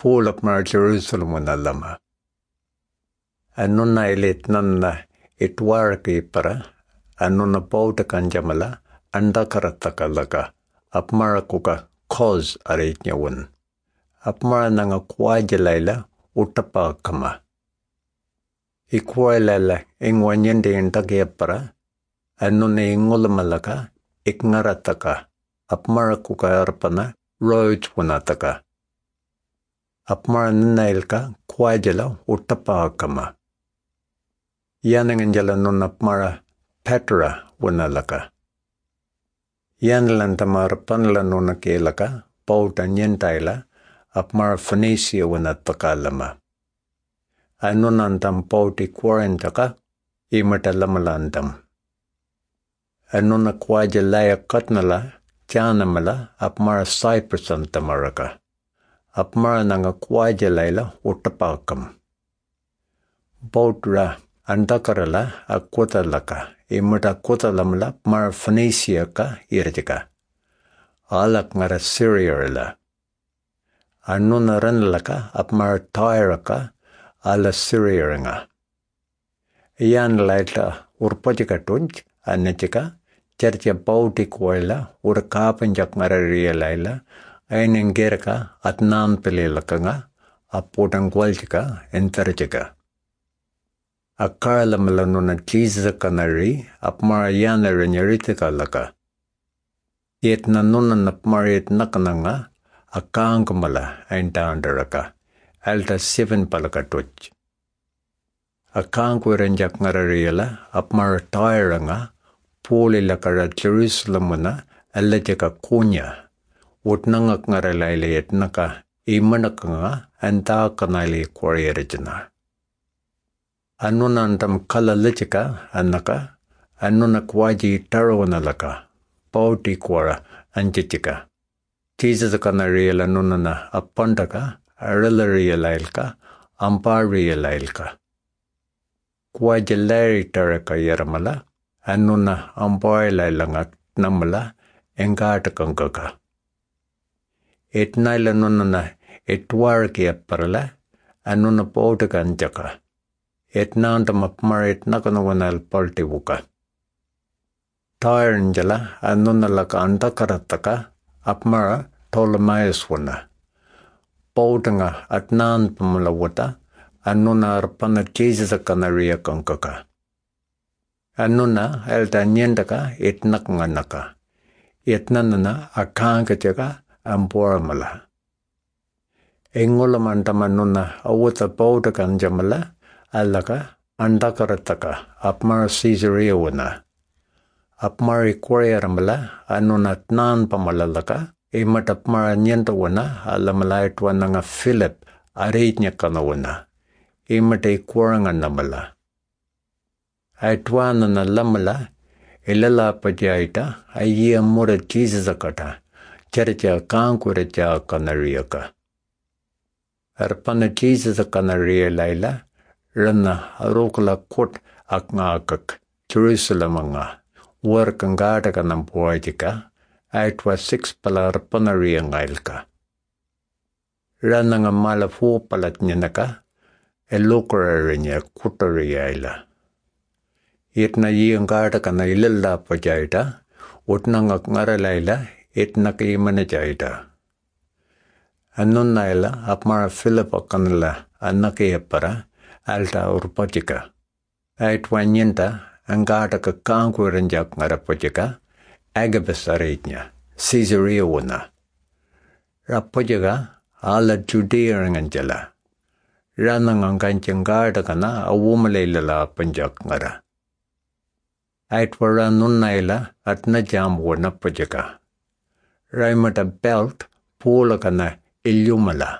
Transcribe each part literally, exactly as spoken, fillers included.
pull up mar Jerusalem lama. Annuna ilit nanna itwarki para, annuna pauta kanjamala, andakarataka apmarakuka cause aritnyawun. Apmara nanga kwajalaila utapa kama. Ikwailala ingwanyende intake para, annuna ingulamalaka iknarataka, apmarakuka arpana roads wanataka. Apmara ninailka kwajala utapa kama. Yananganjala nun apmara Petra wanalaka. Yanlantamar panla nuna kelaka, pauta nyentaila, apmara Phoenicia wanatakalama. Anunantam pauti quarentaka, imata lamalandam. Anuna kwajalaya katnala, chanamala, apmara Cyprus antamaraka. Apmara nanga kwajalaila utapakam. Pautra antakarala akutalaka. Imata kutalamla mar Phoenicia ka irjika. Alak ngara Syria la. Anuna ranlaka ap mar Tyre ka ala Syria nga. Iyan laitla urpajika tunj anachika charcha pauti koila urkapanjak ngara rialaila ainengerka atnan pelelaka nga apotang kwaljika entarjika. Akala malanuna Jesus kanari apmara yana renyaritika laka. Yet nanuna napmarit nakananga akangkamala aintandaraka. Alta seven palakatuch. Akangkwerenjak ngarariela apmara tairanga puli lakara Jerusalemuna alajaka kunya. Utnangak ngaralaila yetnaka imanakanga antakanali kwarirajana. Anunantam kala lichika anaka, anuna kwaji taronalaka, pauti kwara anjichika. Jesus kana reala nunana apandaka, arila realailka, ampar realailka. Kwaji lari taraka yaramala, anuna ampar lailanga namala, engatakangaka. Etnaila nunana etwarki aparala, anuna pautaka anjaka. Etnantam apmarit nakanawanal paltibuka. Tyranjala anunalaka antakarataka apmara Ptolemaios wana. Pautanga atnan pamalawata anuna arpana Jesus kanaria kankaka. Anuna elta nyendaka etnakanganaka. Etnanana akankataka amporamala. Engulamantamanuna awata pautakan jamala Alaka andakarataka apmar Caesarea wana. Apmar ikwayaramala anunatnan pamalalaka imat apmar nyenta wana alamalaitwa nga Philip aritnya kana wana. Imat ikwaranga namala. Aitwa na lamala ilala pajaita ayya mura Jesus akata. Charcha kankuracha kanariaka. Arpana Jesus kanaria laila. Rana arokla kot akngakak Jerusalem nga work ang gata ka ng poetika aitwa six palar panari ang ailka. Rana nga malafu palat niya naka elokara niya kutari aila. It na iyang gata ka na ilala pa jaita ut nang akngaralayla it nakimana jaita. Anon naila apmara Philippa kanila anakaya para alta urpajika. Aitwa nyenta angata ka kankwerenjak ngarapajika Agabus aritnya, Caesarea wana. Rapajika ala Judea nganjala. Ranang ang kanchang gata ka na awumalayla panjak ngara. Aitwa ranun naila at najam wana pajika. Raimata belt pula ka na ilyumala.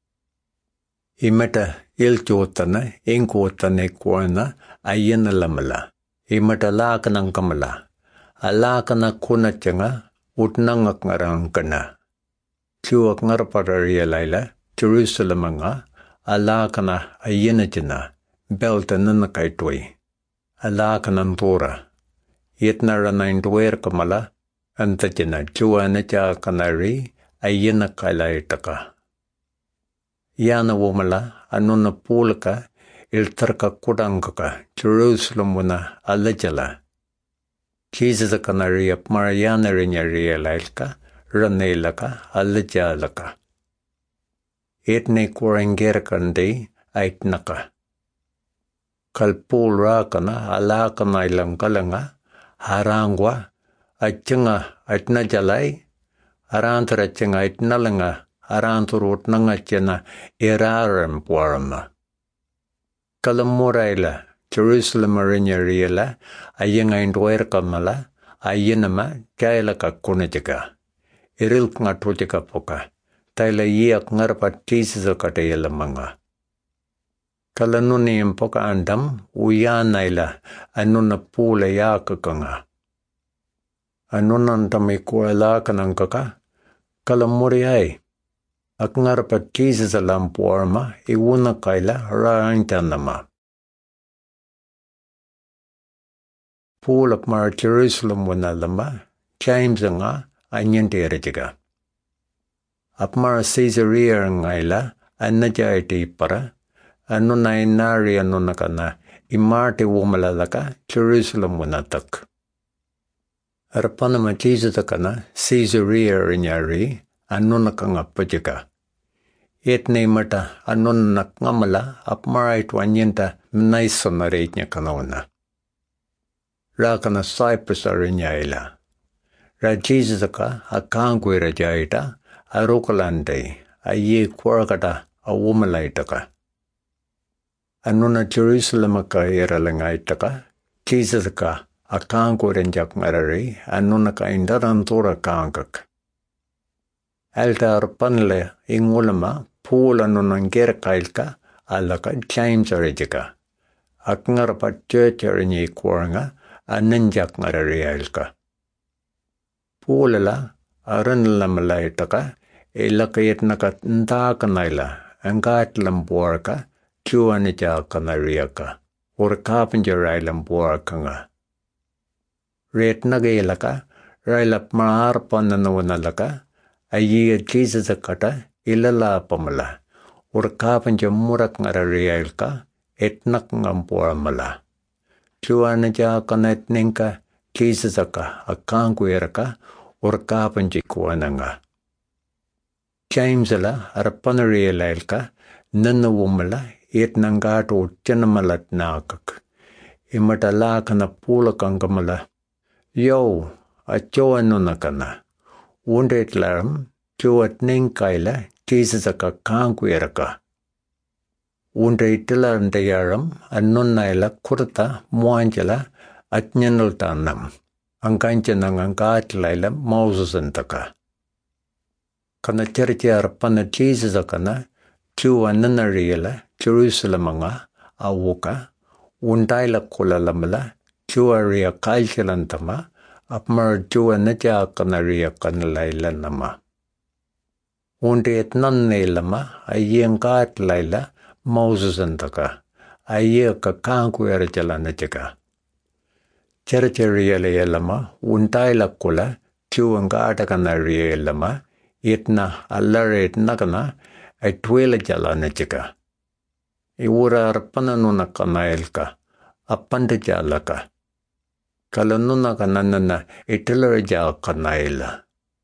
Imata ilchotana, inkotana kwana, ayana lamala. Imata laka ng kamala. Alaka na kunachanga, utnangak ngarang kana. Chuak ngarapararia laila, Jerusalem nga, alaka na ayana jana, belta nanakaitway. Alaka ng tora. Yetnara na indwer kamala, anta jana, chua na cha kanari, ayana kalaitaka. Yana wumala anuna pulaka iltarka kudangaka Jerusalem wuna alajala. Jesus kanaria Mariana rinyaria lailka ranelaka alajalaka. Etne kurangerkandi aitnaka. Kalpul rakana alakana ilang kalanga harangwa achinga aitna jalai arantar achinga aitnalanga aranturut nangachena iraram puarama. Kalamuraila Jerusalem rinyariela ayinga indwerkamala ayinama jailaka kunajika. Irilk ngatujika poka. Taila yiak ngarpat Jesus katayala manga. Kalanuni impoka andam uyanaila anuna pula yakakanga. Anunantami kuala kanangkaka kalamuriai. Ak ngarpat Jesus alampuarma iwuna kaila raantanama. Pulak mar Jerusalem wanalama James nga anyandirajika. Apmar Caesarea ngaila anajaiti para anuna inari anunakana imarti wumalalaka Jerusalem wanatak. Arpanama Jesus akana Caesarea inyari anunakanga pajika. Etne mata anunak ngamala apmarait wanyenta mnaisonaritnya kanawana. Rakana Cyprus arinyaila. Ra Jesus aka akangwe rajaita arukalande aye kwarakata awumalaitaka. Anuna Jerusalem aka iralangaitaka Jesus aka akangwe ranjak ngarari anuna ka indarantura kangak. Alta arpanle ingulama pula nunangger kailka alaka James arijika. Akngarpat church arinyi kwaranga ananjak ngarari alka. Pulala aranlamalaitaka ilakayatnaka ntakanaila angat lampuarka chuanija kanariaka urkapanjarailam puarkanga. Retnagailaka railap maarpananawanalaka ayi Jesus akata ilala pamala urkapanja murak ngararialka etnak ngampuarmala. Chuanija kanatninka Jesus aka akangwiraka urkapanja kuananga. James ala arpanarialailka nanawumala etnangato chanamalat nakak. Imatala kana pulakangamala. Yo, achoa nunakana. Wounded laram, chuat ninkaila, Jesus aka kangwiraka. Wounded tilaran dayaram, anunaila kurta, muanjala, atnyanultanam. Angkanchanang angkatlaila, Moses antaka. Kana churchiar pana Jesus akana, chua nanariela, Jerusalem anga, awuka, woundaila kulalamala, chua ria kaishalantama, apmar chua naja kanaria kanalaila nama. Unde etnanne lama ayengat laila Moses antaka aye ka kanku erjala najaka. Chercheria lama untaila kula chuangata kanaria lama itna allaret nakana atwela jala najaka. Iwura arpana nuna kanaelka apanda jalaka. Kalanuna kananana itilaraja kanaila.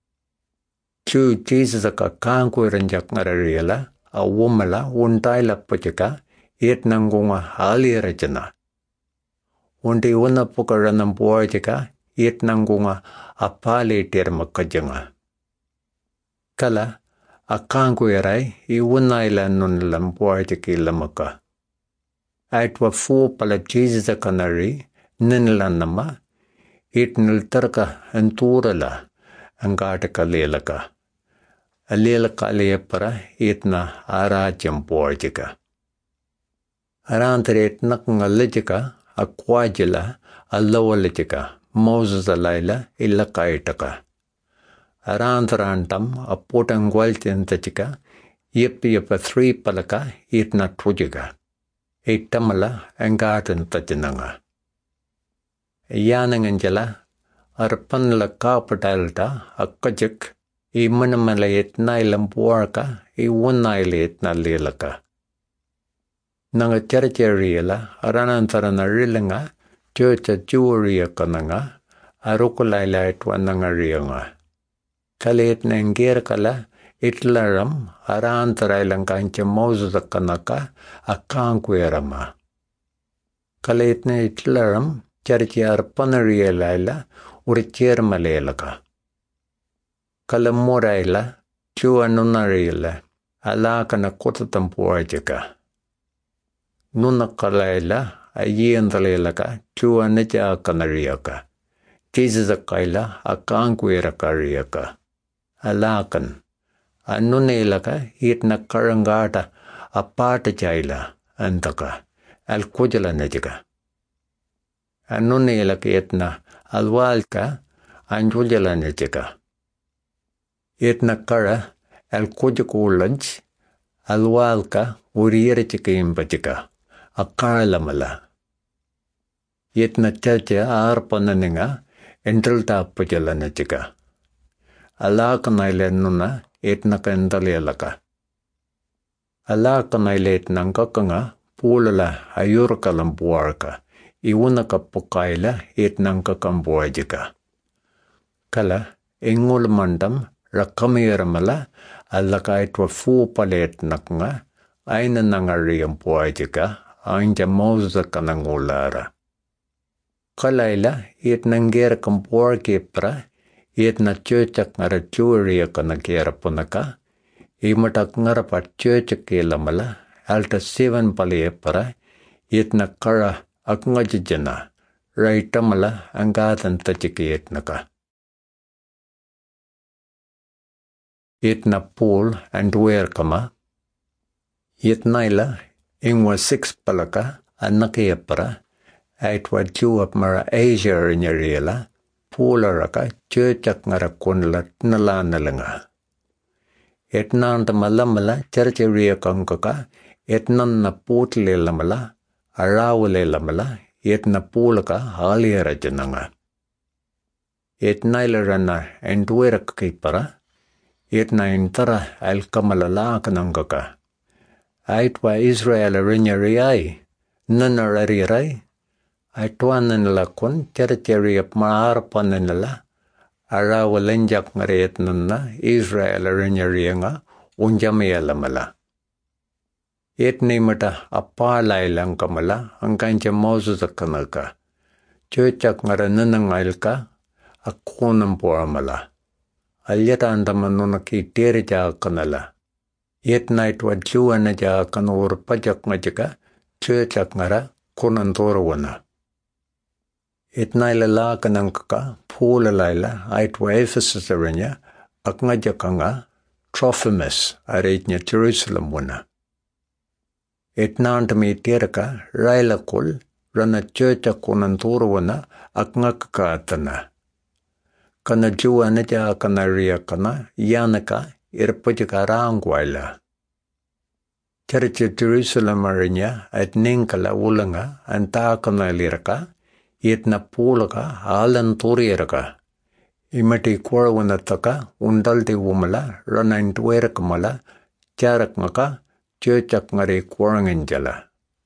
Chu Jesus aka kangku ranjak ngarariela a wumala untaila pachaka itnangunga hali rajana. Unti una pukaranam puajaka itnangunga apale termakajanga. Kala a kangku erai iwunaila nunlam puajaki lamaka. Aitwa fu pala Jesus aka nari ninlanama itniltarka anturala angata lelaka. Alelaka alepara itna arajam porjika. Arantare nakngalajika akwajila alawalajika Moses alaila illakaitaka. Arantarantam apotangwaltentachika yipi yapa three palaka itna trujika. Itamala angatan tachinanga. Yananganjala arpanla kapatalta akkajik I manamala etnailam puarka, I wanaile etnalilaka. Nanga chercheriela, aranantarana rilanga, churcha juwaria kananga, arukulaila etwananga rianga. Kalet nengir kala, itlaram, arantarailang kancha mausa kanaka, akankwirama. Kalet ne itlaram, cherchi arpanarielaila, urichermalelaka. Kalamoraila, chua nunarila, alakana kotatampuajaka. Nunakalaila, ayiandalelaka, chua neja kanariaka. Tizakaila, akankwiraka. Alakan. Anunelaka, itna karangata, apata jaila, antaka, alkujala nejaga. Anunelaka itna, alwalka, anjujala nejaga. Itna kara, alkujakulaj, alwalka, uriyarachika imbachika, akalamala. Itna chacha arpananinga, ental tapajala nejaga. Alakanaila nuna, itna kandalelaka. Alakanaila itna kakanga, pulala ayurkalampuarka, iwunaka pokaila itna kakampuajika. Kala, ingul mandam, rakamiramala, alakaitwa fupalet nakanga, aina nangariyam puajika, anja mauza kanangulara. Kalaila, itna ngera kampuarkipra, itna churchak ngara churia kanakera punaka, imatak ngara pa churchak ilamala, alta seven paliepara, itna kara akngajijana, raitamala angatan tachiki itnaka. Itna pool and wear kama. Itnaila, ingwa six palaka, anakiepara, aitwa juap mara Asia rinyariela, poolaraka, churchak ngara kunla nala nalanga. Itnanta malamala, charcharia kankaka, itnan na pootle lamala, arawale lamala, itna poolaka, haliera jananga. Itnaila rana, and wear kipara, itna intara al kamalala kanangaka. Aitwa Israel rinyariai, nanararirai, aitwanan lakon, chercheriap maarpananala, arawalenjak ngaretnana, Israel rinyarianga, unjamialamala. Itni mata apalailang kamala, ang kancha mausa kanaka. Churchak ngarananangailka, akunang puamala. Alyata andamanuna ki terja kanala. Yet night wa juana ja kanur pajak ngajaka, churchak ngara kunantorwana. It naila la kanangka, pula laila, aitwa Ephesus aranya, akngajakanga, Trophimus, aritnya Jerusalem wana. It nantami teraka, raila kul, rana churchak kunantorwana, akngakakatana. Kana juana ja kanaria kana, yanaka, irpajaka rangwaila. Church Jerusalem aranya, at ninkala ulanga, antakana liraka, itna pulaka, alan turieraka. Imati kwawanataka, undalti wumala, rana intwerekamala, charakmaka, churchak ngari kwaranginjala.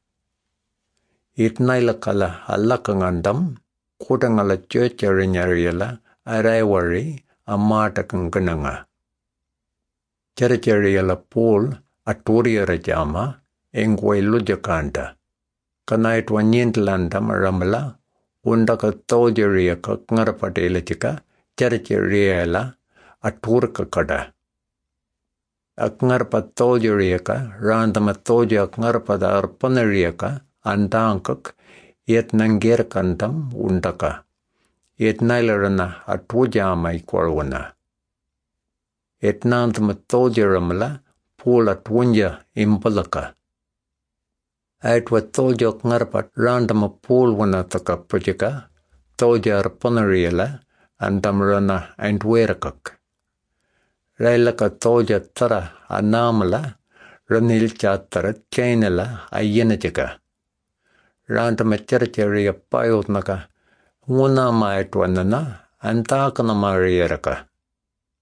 Itnailakala, alakangandam, kutangala church arinyariela, araiwari, amatakangananga. Churchariela pool, aturiera jama, engway lujakanta. Kanaitwa nyintlandam ramala, undaka tojaria kakngarapatelachika, churchariela, aturka kada. Akngarpa tojariaka, randama toja akngarpada arpanariaka, andankak, yet nangir kantam undaka. Yet nailarana atujama ikwarwana. Yet nantama tojaramala, pula twunja impalaka. Aitwa toja akngarpat randama pulwana taka projeka, toja arpanariela, andamrana antwerakak. Railaka toja tara anamala, ranil chatara chainala ayenajaka. Randama charcharia payotnaka, una maitwanana, antakana marieraka.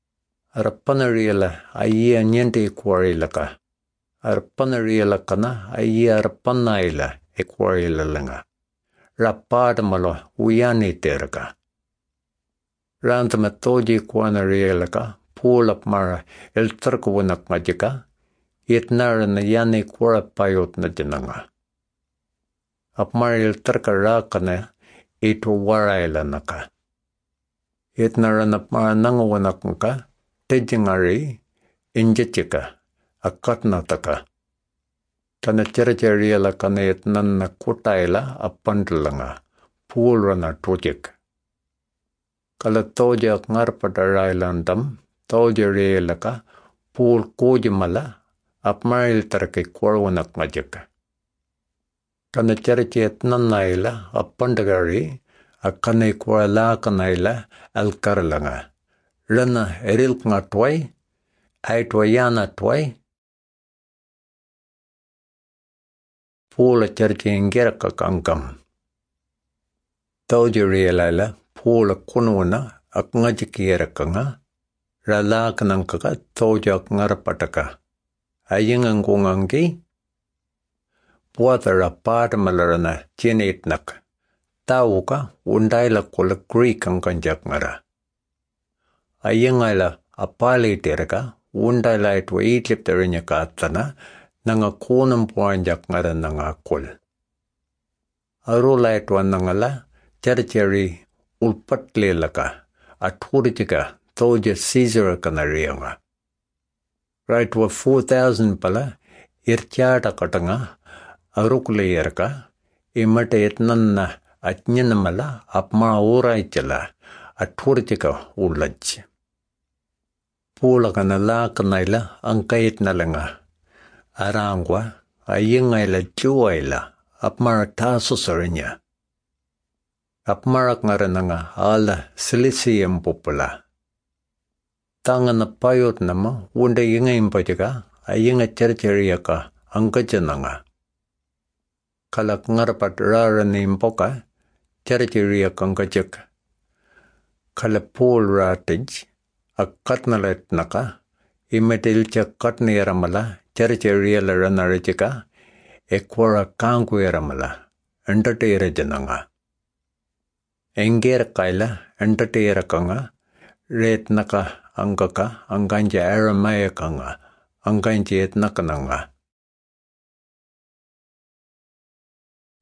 Arpanariela ayi anyente quarilaka. Arpanariela kana ayi arpanaila equarilanga. Rapadamalo uyani terka. Rantamatoji quanarielaka, pull up mara el turkwanak majika, yetnar na yani quara payot na jananga. Up mara el turka rakana, ito waraila naka. Yetnar na mara nangawanaknka, tejingari, injechika, akatnataka. Tana chercheriela kana yetnan na kutaila apandlanga, pull rana tojik. Kala toja ngarpadarailandam, toja reelaka, pool kojimala, apmaril tarake korwanak majaka. Kana charichet nanaila, apandagari, akane korala kanaila, alkarlanga. Rana erilk nga tway, aitwayana tway. Pool a charche ingeraka kankam. Toja reelala, Pula kununa ak ngajikiera nga rala kanang kaka toja ngarapataka ayingang kungangi puata rapat malarana chinitnak tauka undaila kula creek ang kanjak ngara ayingaila apali teraka undaila itwa itlip terinya katana nanga kunam puanjak ngara nanga kul arula itwa nangala charcheri ulpatle laka, aturitika, toja Caesar kanarianga. Right wa four thousand pala, irchata katanga, arukle yerka, imate etnanna, atnyanamala, apma uraichela, aturitika ulaj. Pula kanala kanaila, angkait nalanga. Arangwa, ayingaila juwaila, apma tasusarinya. Apmarak nga nga ala silisium popula. Tanga na payot nama, wunda yinga impajaka, ayinga chercheria ka, angkajana nga. Kalak ngarapat rara ni impoka, chercheria kangkajak. Kalapul ratij, akatnalet naka, imetilcha katni ramala, chercheria la ranarajika, ekwara kangku ramala, entertaira jananga. Engger kaila entertainer kanga ret naka angaka anganja aramaya kanga anganje et nakananga